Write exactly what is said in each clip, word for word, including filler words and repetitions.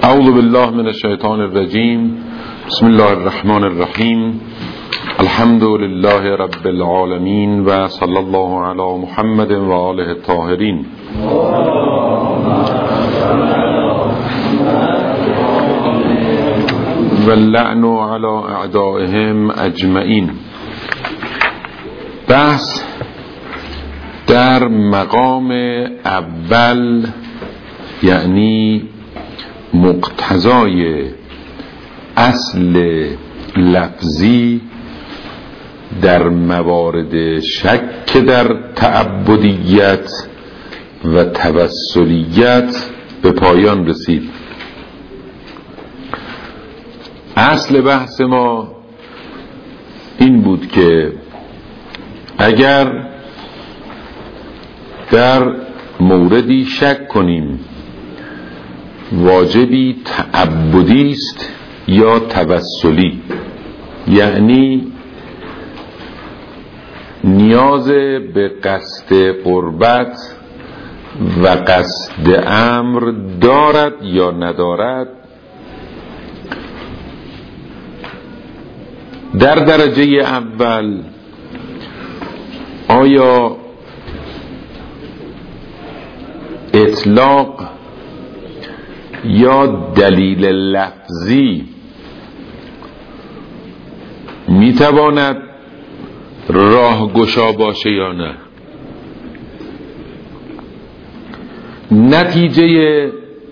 اعوذ بالله من الشیطان الرجیم. بسم الله الرحمن الرحیم. الحمد لله رب العالمین و صلی الله علی محمد و آله الطاهرین. و اللعن علی اعدائهم اجمعین. بحث در مقام اول، یعنی مقتضای اصل لفظی در موارد شک در تعبدیت و توسلیت به پایان رسید. اصل بحث ما این بود که اگر در موردی شک کنیم واجبی تعبدی است یا توسلی، یعنی نیاز به قصد قربت و قصد امر دارد یا ندارد، در درجه اول آیا اطلاق یا دلیل لفظی میتواند راهگشا باشه یا نه؟ نتیجه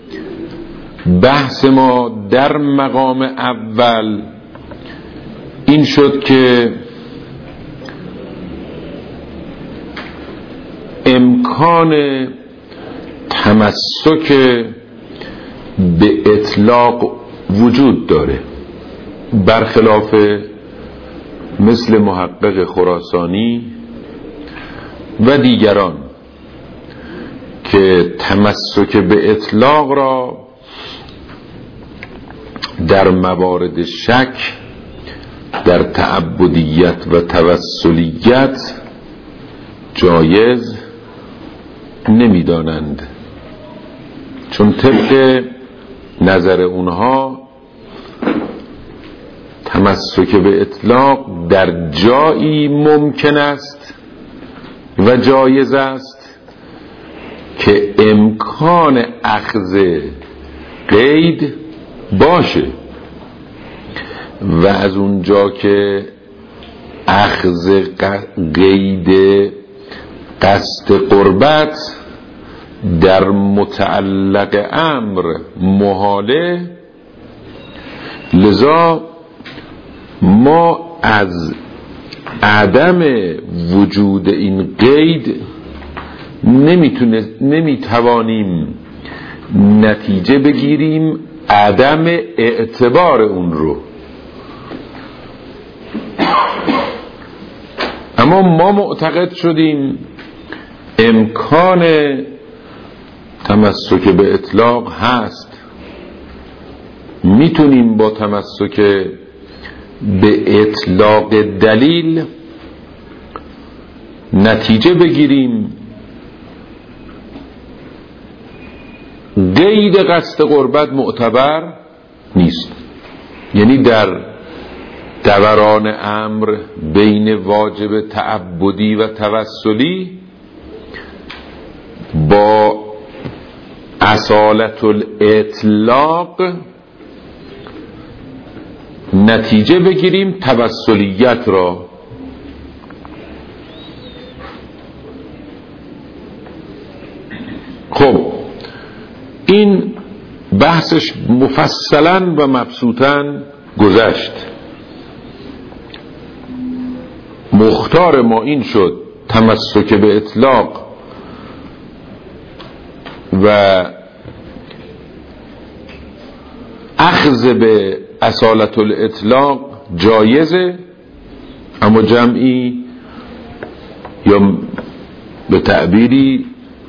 بحث ما در مقام اول این شد که امکان تمسک به اطلاق وجود داره، برخلاف مثل محقق خراسانی و دیگران که تمسک به اطلاق را در موارد شک در تعبدیت و توسلیت جایز نمی‌دانند، چون طبق نظر اونها تمسک به اطلاق در جایی ممکن است و جایز است که امکان اخذ قید باشه، و از اونجا که اخذ قید قصد قربت در متعلق امر محاله، لذا ما از عدم وجود این قید نمیتونه نمیتوانیم نتیجه بگیریم عدم اعتبار اون رو. اما ما معتقد شدیم امکان تمسک به اطلاق هست، میتونیم با تمسک به اطلاق دلیل نتیجه بگیریم قید قصد قربت معتبر نیست، یعنی در دوران امر بین واجب تعبدی و توسلی با اصالت الاطلاق نتیجه بگیریم توسلیت را. خب این بحثش مفصلا و مبسوطا گذشت. مختار ما این شد تمسک به اطلاق و اخذ به اصالت الاطلاق جایزه، اما جمعی یا به تعبیری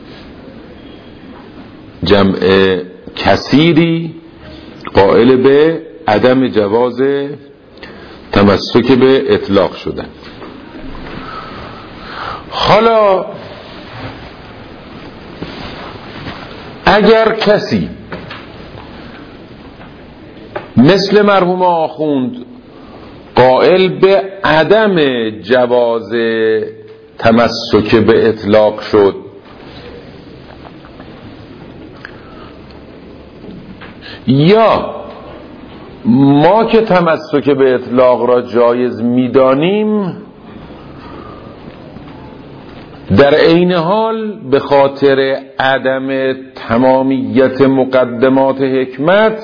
جمع کثیری قائل به عدم جواز تمسک به اطلاق شدن. حالا اگر کسی مثل مرحوم آخوند قائل به عدم جواز تمسک به اطلاق شد، یا ما که تمسک به اطلاق را جایز می‌دانیم در عین حال به خاطر عدم تمامیت مقدمات حکمت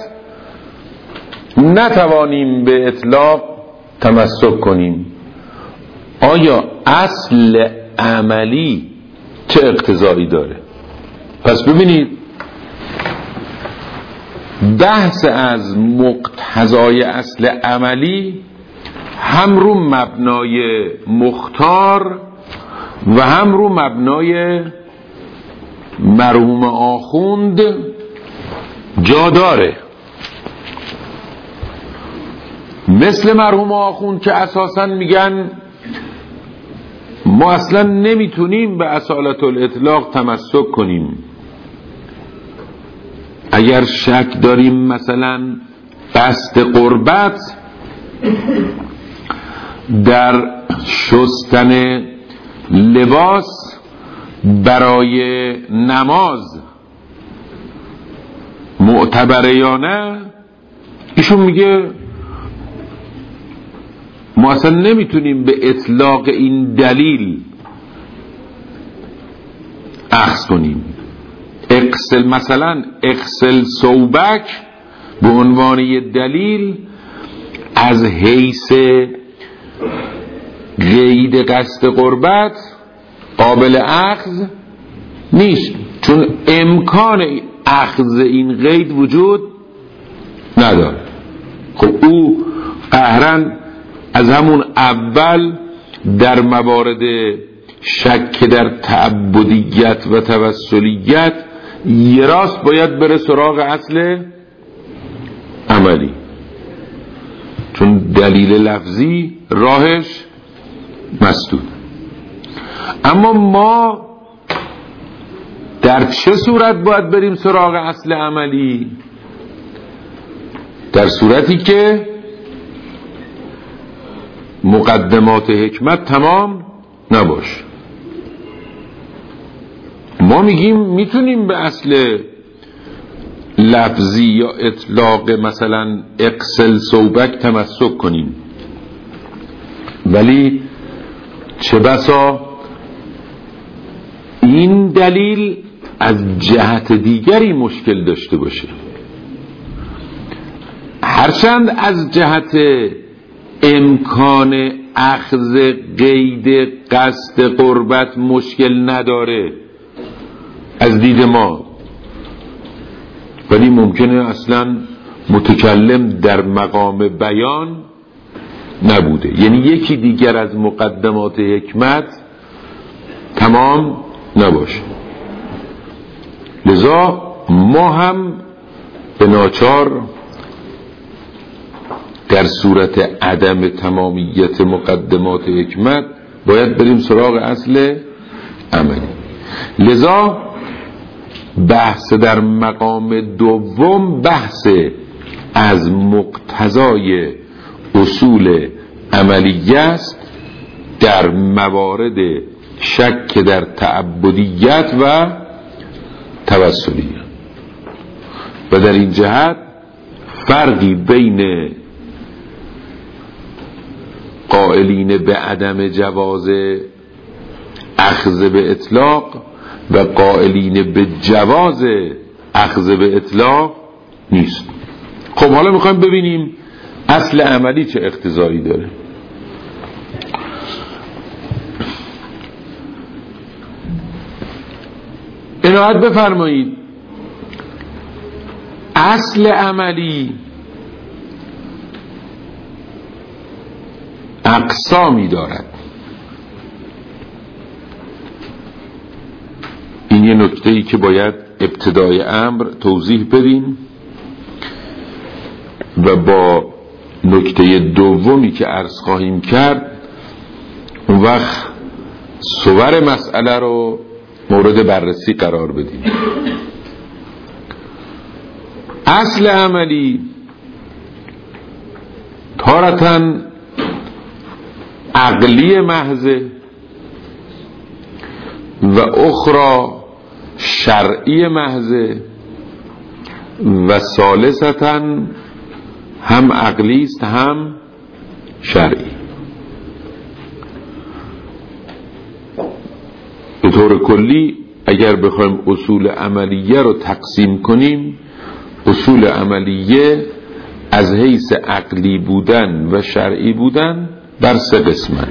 نتوانیم به اطلاق تمسک کنیم. آیا اصل عملی چه اقتضایی داره؟ پس ببینید بحث از مقتضای اصل عملی هم رو مبنای مختار و هم رو مبنای مرحوم آخوند جا داره. مثل مرحوم آخوند که اساساً میگن ما اصلا نمیتونیم به اصالت الاطلاق تمسک کنیم. اگر شک داریم مثلا قصد قربت در شستن لباس برای نماز معتبره یا نه، ایشون میگه ما اصلا نمیتونیم به اطلاق این دلیل اخذ کنیم. اغسل مثلا اغسل ثوبک به عنوان یه دلیل از حیث قید قصد قربت قابل اخذ نیست، چون امکان اخذ این قید وجود نداره. خب او قهرن از همون اول در موارد شک در تعبدیت و توسلیت یه راست باید بره سراغ اصل عملی، چون دلیل لفظی راهش مسدود. اما ما در چه صورت باید بریم سراغ اصل عملی؟ در صورتی که مقدمات حکمت تمام نباشه. ما میگیم میتونیم به اصل لفظی یا اطلاق مثلا اغسل ثوبک تمسک کنیم، ولی چه بسا این دلیل از جهت دیگری مشکل داشته باشه. هرچند از جهت امکان اخذ قید قصد قربت مشکل نداره از دید ما، ولی ممکنه اصلا متکلم در مقام بیان نبوده، یعنی یکی دیگر از مقدمات حکمت تمام نباشه. لذا ما هم به ناچار در صورت عدم تمامیت مقدمات حکمت باید بریم سراغ اصل عملی. لذا بحث در مقام دوم بحث از مقتضای اصول عملیه است در موارد شک در تعبدیت و توسلیت، و در این جهت فرقی بین قائلین به عدم جواز اخذ به اطلاق و قائلین به جواز اخذ به اطلاق نیست. خب حالا میخوایم ببینیم اصل عملی چه اقتضایی داره. عنایت بفرمایید، اصل عملی اقسامی دارد. این یه نکته‌ای که باید ابتدای امر توضیح بدیم و با نکته دومی که عرض خواهیم کرد اون وقت صور مسئله رو مورد بررسی قرار بدیم. اصل عملی تارةً عقلی محضه و اخرى شرعی محضه و ثالثتاً هم عقلی است هم شرعی. به طور کلی اگر بخوایم اصول عملیه رو تقسیم کنیم، اصول عملیه از حیث عقلی بودن و شرعی بودن در سه قسمن.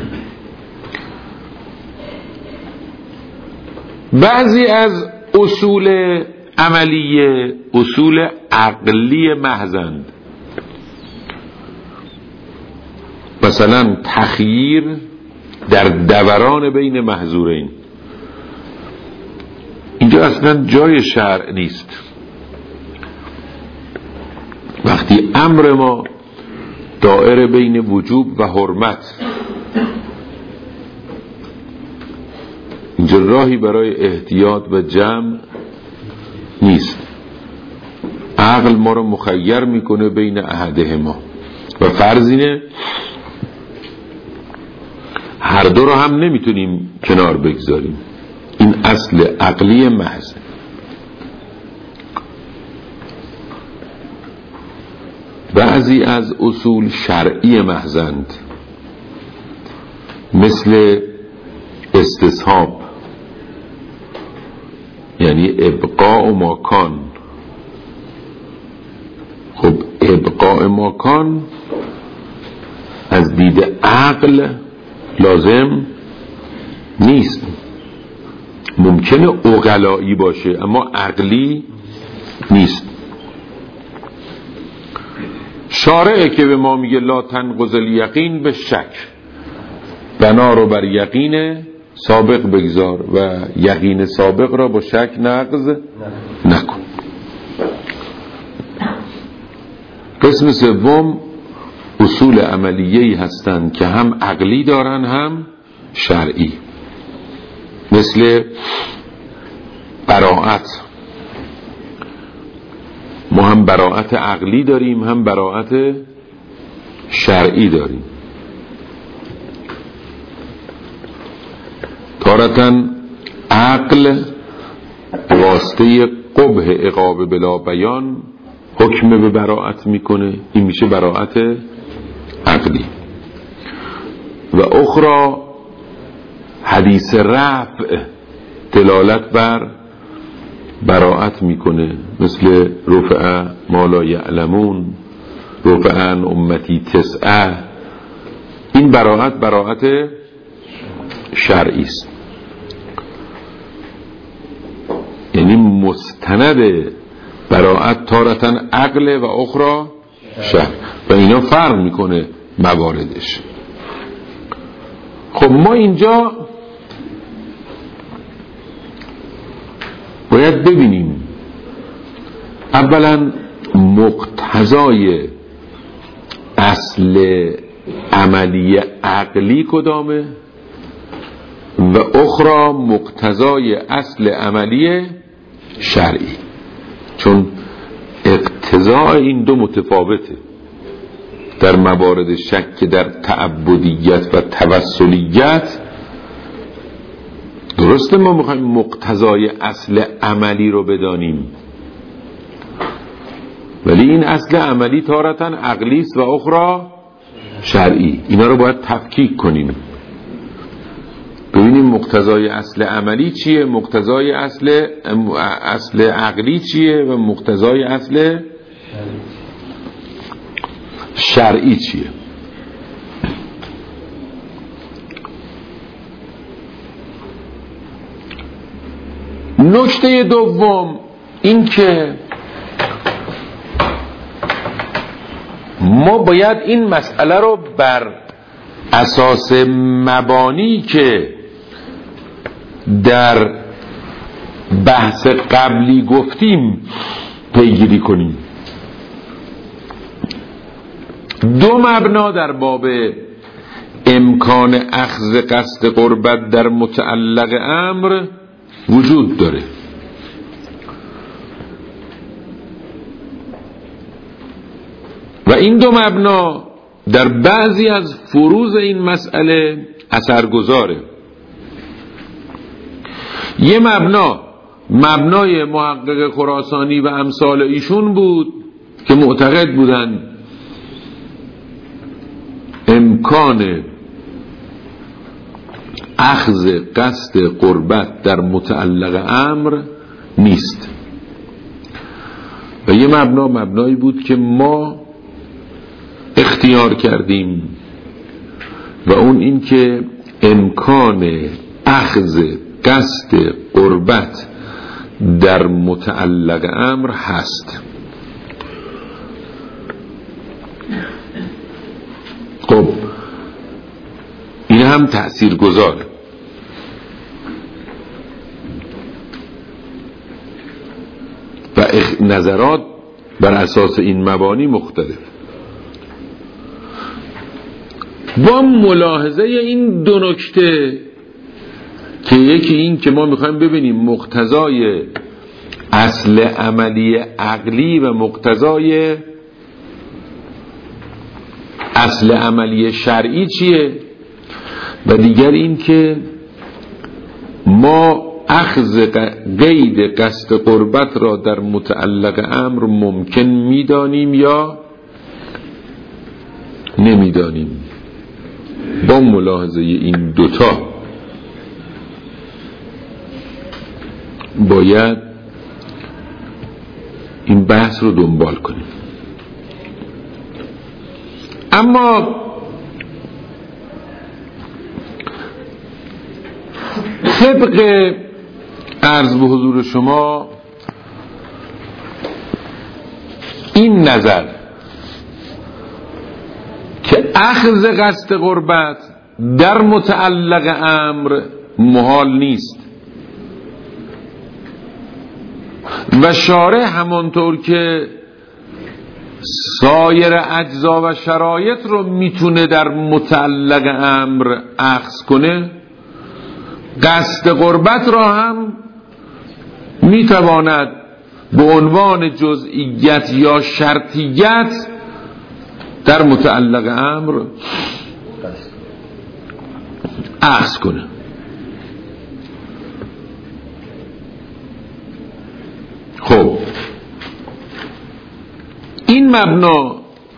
بعضی از اصول عملیه اصول عقلی محضند، مثلا تخییر در دوران بین محظورین، اینجا اصلا جای شرع نیست. وقتی امر ما دائره بین وجوب و حرمت، اینجا راهی برای احتیاط و جمع نیست. عقل ما رو مخیر میکنه بین احدهما و فرض اینه هر دو رو هم نمیتونیم کنار بگذاریم. این اصل عقلی محض. بعضی از اصول شرعی محضند، مثل استصحاب، یعنی ابقاء ماکان. خب ابقاء ماکان از دید عقل لازم نیست، ممکنه عقلایی باشه اما عقلی نیست. شارعه که به ما میگه لا تنقض الیقین به شک، بنا رو بر یقین سابق بگذار و یقین سابق را با شک نقض نکن. قسم سوم اصول عملیه‌ای هستند که هم عقلی دارن هم شرعی، مثل براءت. ما هم براءت عقلی داریم هم براءت شرعی داریم. تارةً عقل واسطه قبح عقاب بلا بیان حکم به براءت میکنه، این میشه براءت عقلی. و اخرى حدیث رفع دلالت بر براءت میکنه، مثل رفع ما لا یعلمون، رفع عن امتی تسعه. این براءت براءت شرعی است، یعنی مستند براءت تارةً عقل و اخرى شرع و اینا فرق میکنه مواردش. خب ما اینجا باید ببینیم اولا مقتضای اصل عملی عقلی کدامه و اخرى مقتضای اصل عملی شرعی، چون اقتضاء این دو متفاوته. در موارد شک در تعبدیت و توسلیت درسته ما میخوایم مقتضای اصل عملی رو بدانیم، ولی این اصل عملی تارةً عقلی است و اخرى شرعی. اینا رو باید تفکیک کنیم، ببینیم مقتضای اصل عملی چیه، مقتضای اصل اصل عقلی چیه و مقتضای اصل شرعی چیه. نکته دوم این که ما باید این مسئله رو بر اساس مبانی که در بحث قبلی گفتیم پیگیری کنیم. دو مبنا در باب امکان اخذ قصد قربت در متعلق امر وجود داره. و این دو مبنا در بعضی از فروض این مسئله اثرگذاره. یه مبنا مبنای محقق خراسانی و امثال ایشون بود که معتقد بودن امکان اخذ قصد قربت در متعلق امر نیست، و یه مبنا مبنایی بود که ما اختیار کردیم و اون این که امکان اخذ قصد قربت در متعلق امر هست. خب این هم تأثیر گذاره. و نظرات بر اساس این مبانی مختلف. با ملاحظه این دو نکته که یکی این که ما میخوایم ببینیم مقتضای اصل عملی عقلی و مقتضای اصل عملی شرعی چیه، و دیگر این که ما اخذ قید قصد قربت را در متعلق امر ممکن میدانیم یا نمیدانیم. با ملاحظه این دوتا باید این بحث رو دنبال کنیم. اما طبق عرض به حضور شما این نظر که اخذ قصد قربت در متعلق امر محال نیست و شارع همانطور که سایر اجزا و شرایط رو میتونه در متعلق امر اخذ کنه، قصد قربت را هم میتواند به عنوان جزئیت یا شرطیت در متعلق امر اخذ کنه. خب این مبنا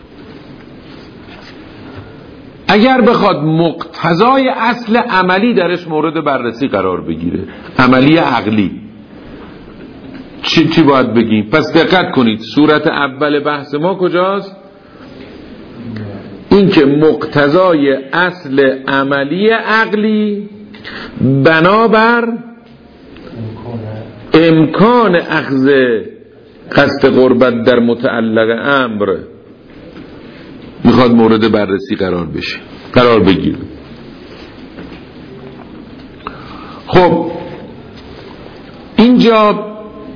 اگر بخواد مقتضای اصل عملی درش مورد بررسی قرار بگیره، عملی عقلی، چی چی باید بگیم؟ پس دقت کنید صورت اول بحث ما کجاست؟ این که مقتضای اصل عملی عقلی بنابر امکان اخذ قصد قربت در متعلق امر میخواد مورد بررسی قرار بشه، قرار بگیره. خب اینجا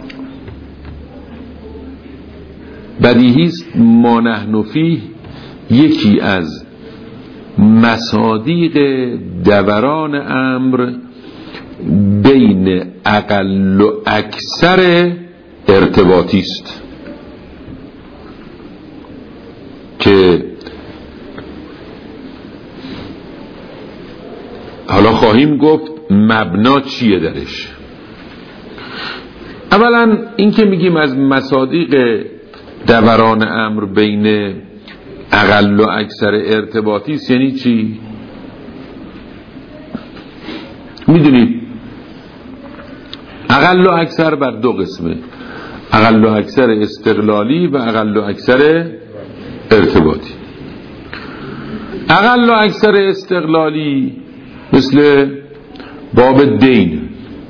بدیهیست ما نحن فیه یکی از مصادیق دوران امر بین اقل و اکثر ارتباطی است که حالا خواهیم گفت مبنا چیه درش. اولا این که میگیم از مصادیق دوران امر بین اقل و اکثر ارتباطی است یعنی چی؟ میدونید اقل و اکثر بر دو قسمه، اقل و اکثر استقلالی و اقل و اکثر ارتباطی. اقل و اکثر استقلالی مثل باب دین،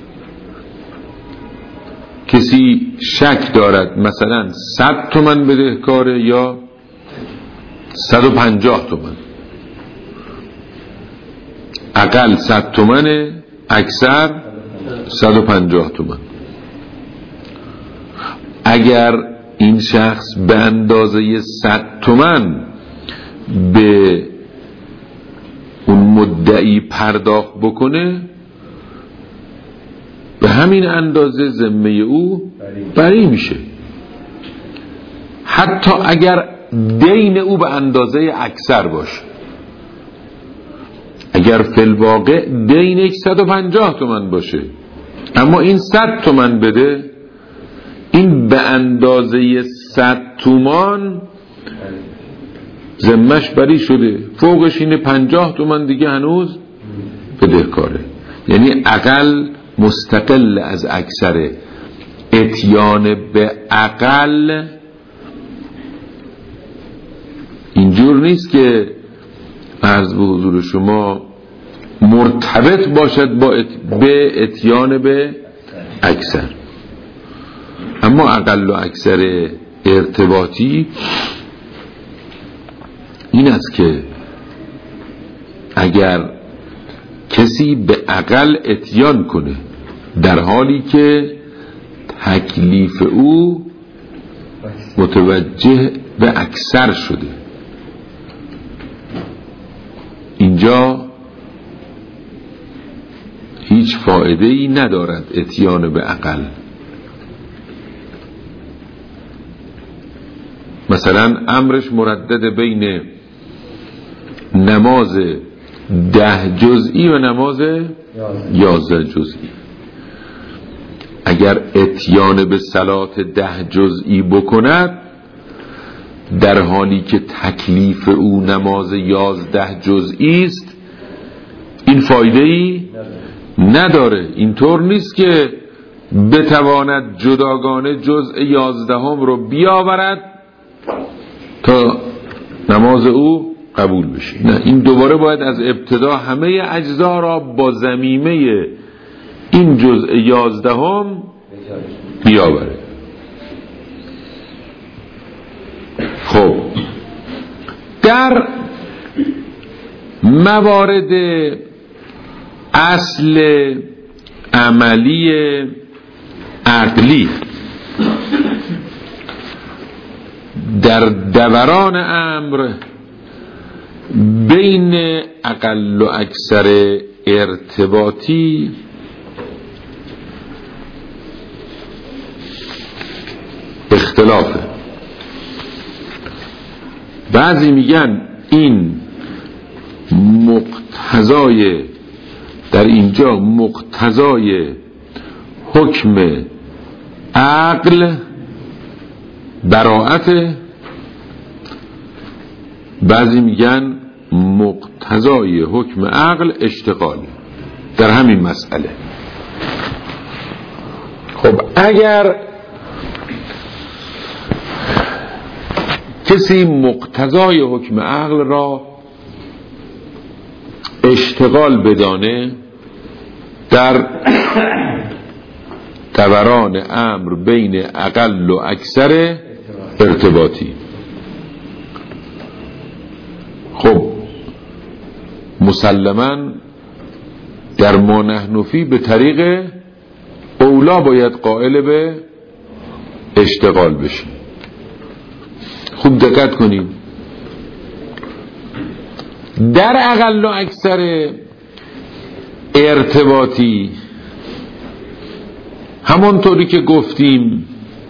کسی شک دارد مثلا صد تومن بدهکاره یا صد و پنجاه تومن، اقل صد تومنه، اکثر صد و پنجاه تومن. اگر این شخص به اندازه صد تومن به اون مدعی پرداخت بکنه، به همین اندازه ذمه او بری میشه، حتی اگر دین او به اندازه اکثر باشه. اگر فی الواقع دین صد و پنجاه تومن باشه اما این صد تومن بده، این به اندازه صد تومان ذمش بری شده، فوقش اینه پنجاه تومن دیگه هنوز بدهکاره. یعنی اقل مستقل از اکثره. اتیان به اقل اینجور نیست که عرض به حضور شما مرتبط باشد با ات... به اتیان به اکثر. اما اقل و اکثر ارتباطی این است که اگر کسی به اقل اتیان کنه در حالی که تکلیف او متوجه به اکثر شده، اینجا هیچ فایده ای ندارد اتیان به اقل. مثلا امرش مردد بین نماز ده جزئی و نماز یازده جزئی. اگر اتیان به صلات ده جزئی بکند در حالی که تکلیف او نماز یازده جزئی است، این فایده ای نداره. اینطور نیست که بتواند جداگانه جزء یازدهم رو بیاورد تا نماز او قبول بشه. نه، این دوباره باید از ابتدا همه اجزا را با ضمیمه این جزء یازدهم بیاوره. خب در موارد اصل عملی عقلی در دوران امر بین اقل و اکثر ارتباطی اختلافه. بعضی میگن این مقتضای در اینجا مقتضای حکم عقل براءت، بعضی میگن مقتضای حکم عقل اشتغال در همین مسئله. خب اگر کسی مقتضای حکم عقل را اشتغال بدانه در دوران امر بین اقل و اکثر ارتباطی، خب مسلماً در ما نحن فی به طریق اولا باید قائل به اشتغال بشیم. خوب دقت کنیم، در اقل و اکثر ارتباطی همونطوری که گفتیم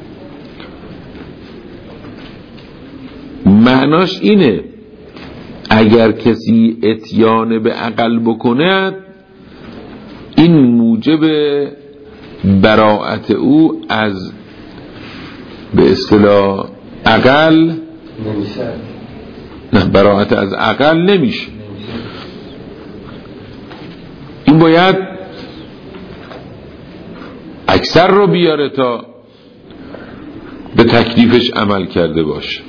معناش اینه اگر کسی اتیان به عقل بکند این موجب براءت او از به اصطلاح عقل نه، براءت از عقل نمیشه. این باید اکثر رو بیاره تا به تکلیفش عمل کرده باشه.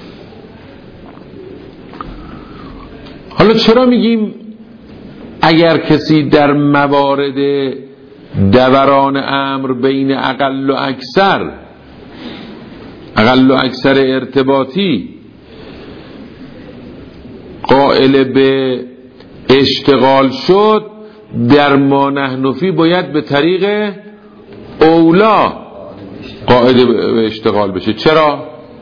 حالا چرا میگیم اگر کسی در موارد دوران امر بین اقل و اکثر اقل و اکثر ارتباطی قائل به اشتغال شد، در ما نحن فی باید به طریق اولا قائل به اشتغال بشه؟ چرا؟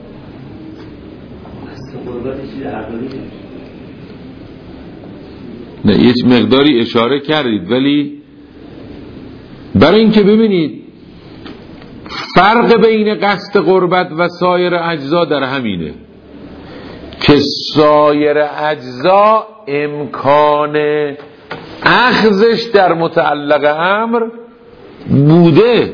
نه، یه مقداری اشاره کردید، ولی برای اینکه ببینید فرق بین قصد قربت و سایر اجزا در همینه. که سایر اجزا امکان اخذش در متعلق امر بوده.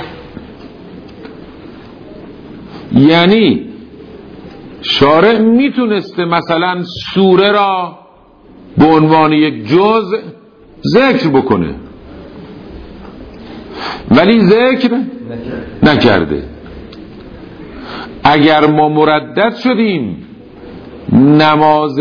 یعنی شارع میتونسته مثلا سوره را به عنوان یک جزء ذکر بکنه ولی ذکر نکرده. اگر ما مردد شدیم نماز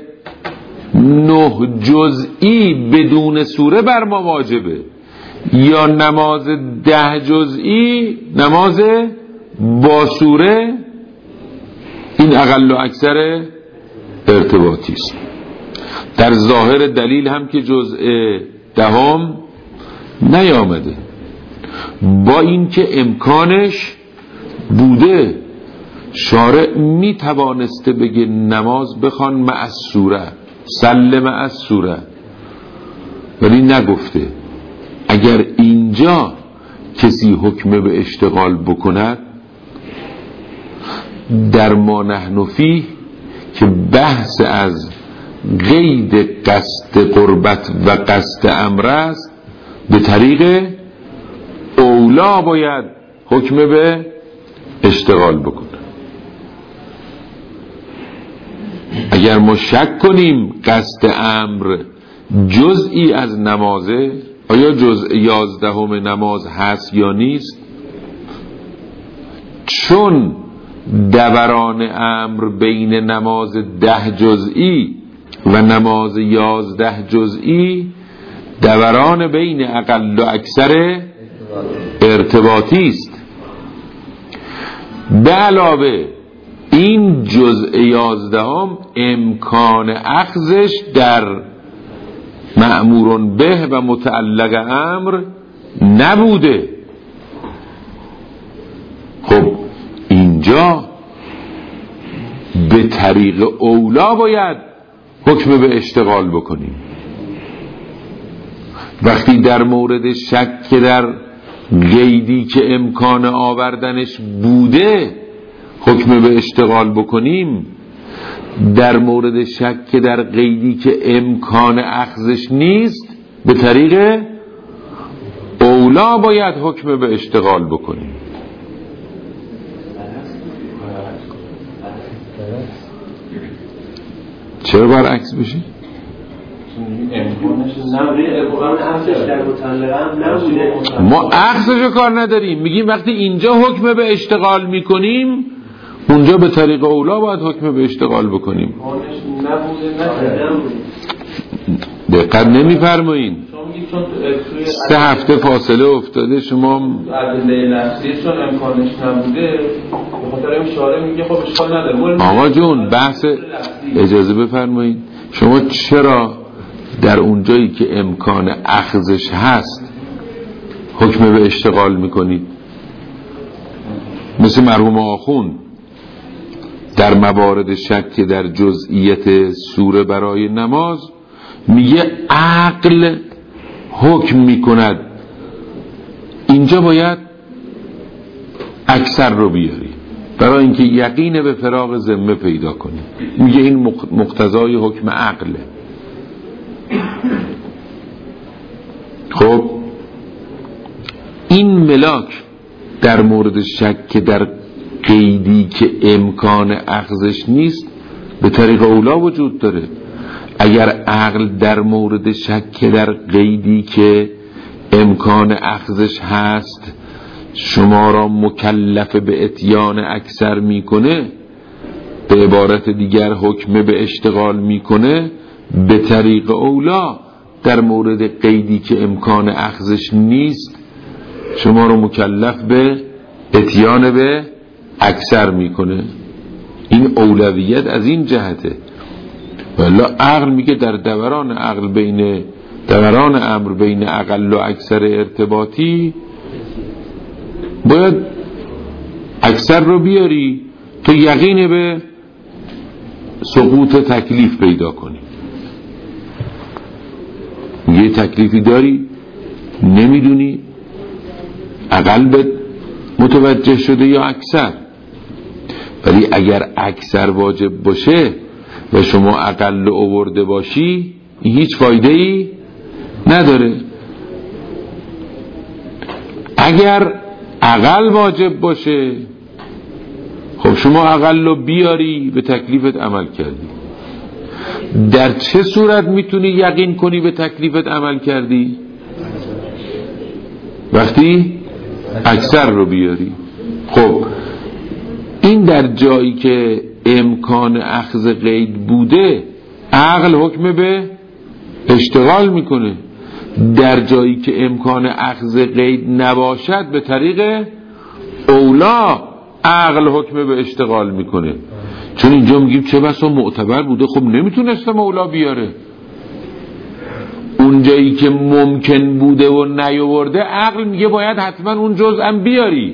نه جزئی بدون سوره بر ما واجبه یا نماز ده جزئی نماز با سوره، این اقل و اکثر ارتباطی است. در ظاهر دلیل هم که جزء دهم نیامده، با این که امکانش بوده. شارع می توانسته بگه نماز بخوان مع السوره، سل مع السوره، ولی نگفته. اگر اینجا کسی حکم به اشتغال بکند در ما نحن فیه که بحث از قید قصد قربت و قصد امر است، به طریق اولا باید حکم به اشتغال بکنه. اگر ما شک کنیم قصد امر جزئی از نمازه، آیا جزء یازدهم نماز هست یا نیست، چون دوران امر بین نماز ده جزئی و نماز یازده جزئی دوران بین اقل و اکثر ارتباطی است. به علاوه این جزء یازدهم امکان اخذش در مأمور به و متعلق امر نبوده. خب اینجا به طریق اولا باید حکم به اشتغال بکنیم. وقتی در مورد شک در قیدی که امکان آوردنش بوده حکم به اشتغال بکنیم، در مورد شک در قیدی که امکان اخذش نیست به طریق اولا باید حکم به اشتغال بکنیم. چرا برعکس بشه؟ ما اخذشو کار نداریم، میگیم وقتی اینجا حکم به اشتغال میکنیم اونجا به طریق اولا باید حکم به اشتغال بکنیم. دقت نمیفرمایین. سه هفته فاصله افتاده، شما ادله لفظی چون امکانش نبوده به خاطر این شارع میگه خب اشکال نداره. آقا جون بحث اجازه بفرمایید، شما چرا در اونجایی که امکان اخذش هست حکم به اشتغال میکنید؟ مثل مرحوم آخوند در موارد شک در جزئیت سوره برای نماز میگه عقل حکم میکند، اینجا باید اکثر رو بیاری برای اینکه یقین به فراغ ذمه پیدا کنی. میگه این مقتضای حکم عقله. خب این ملاک در مورد شک در قیدی که امکان اخذش نیست به طریق اولا وجود داره. اگر عقل در مورد شک در قیدی که امکان اخذش هست شما را مکلف به اتیان اکثر میکنه، به عبارت دیگر حکم به اشتغال میکنه، به طریق اولا در مورد قیدی که امکان اخذش نیست شما را مکلف به اتیان به اکثر میکنه. این اولویت از این جهته. ولی عقل میگه در دوران عقل بین دوران امر بین اقل و اکثر ارتباطی باید اکثر رو بیاری تو یقین به سقوط تکلیف پیدا کنی. یه تکلیفی داری نمیدونی اقل به متوجه شده یا اکثر، ولی اگر اکثر واجب باشه و شما اقل آورده باشی این هیچ فایده ای نداره. اگر اقل واجب باشه خب شما اقل رو بیاری به تکلیفت عمل کردی. در چه صورت میتونی یقین کنی به تکلیفت عمل کردی؟ وقتی اکثر رو بیاری. خب این در جایی که امکان اخذ قید بوده عقل حکم به اشتغال میکنه، در جایی که امکان اخذ قید نباشد به طریق اولا عقل حکم به اشتغال میکنه. چون اینجا میگیم چه بسا معتبر بوده، خب نمیتونسته مولا بیاره. اون جایی که ممکن بوده و نیاورده عقل میگه باید حتما اون جزء بیاری.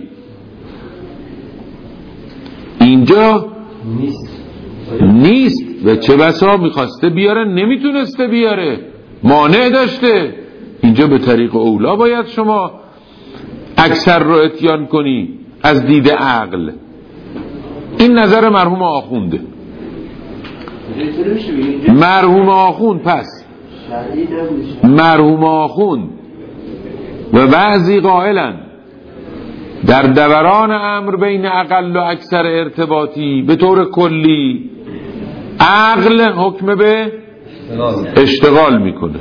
اینجا نیست نیست و چه بسا میخواسته بیاره نمیتونسته بیاره، مانع داشته. اینجا به طریق اولا باید شما اکثر رو اتیان کنی از دید عقل. این نظر مرحوم آخونده. مرحوم آخوند پس مرحوم آخوند و بعضی قائلن در دوران امر بین اقل و اکثر ارتباطی به طور کلی عقل حکم به اشتغال میکنه.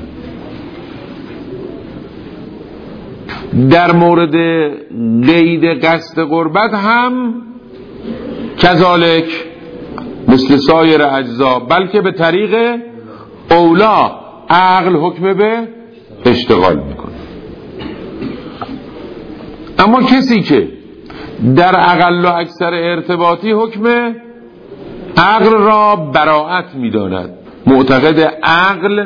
در مورد قید قصد قربت هم کذالک مثل سایر اجزا، بلکه به طریق اولا عقل حکم به اشتغال میکنه. اما کسی که در اقل و اکثر ارتباطی حکم عقل را براءت میداند، معتقد عقل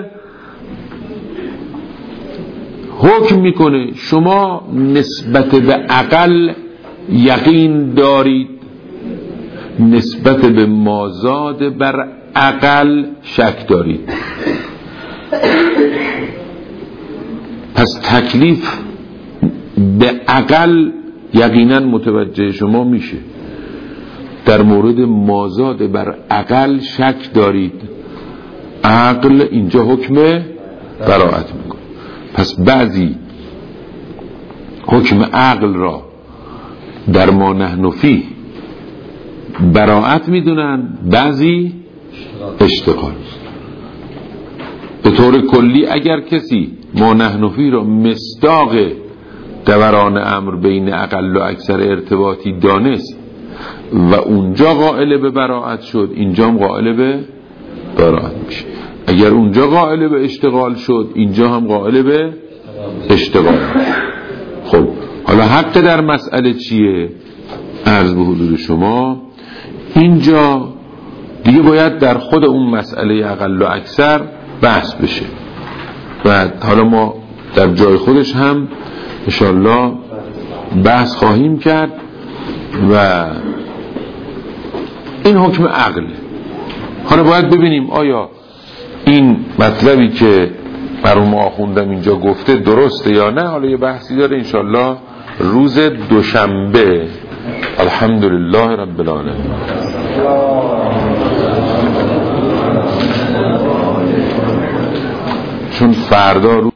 حکم میکنه شما نسبت به اقل یقین دارید، نسبت به مازاد بر اقل شک دارید، پس تکلیف به اقل یقینا متوجه شما میشه. در مورد مازاد بر اقل شک دارید، عقل اینجا حکم براءت میکنه. پس بعضی حکم عقل را در ما نحن فیه براءت میدونن، بعضی اشتغال. به طور کلی اگر کسی ما نحن فیه را مصداق دوران امر بین اقل و اکثر ارتباطی دانست و اونجا قائل به براءت شد، اینجا هم قائل به براءت میشه. اگر اونجا قائل به اشتغال شد، اینجا هم قائل به اشتغال. خب حالا حق در مسئله چیه؟ عرض به حضور شما اینجا دیگه باید در خود اون مسئله اقل و اکثر بحث بشه و حالا ما در جای خودش هم انشاءالله بحث خواهیم کرد. و این حکم عقل. حالا باید ببینیم آیا این مطلبی که مرحوم آخوندم اینجا گفته درسته یا نه. حالا یه بحثی داره انشاءالله روز دوشنبه. الحمدلله رب العالمین. چون فردا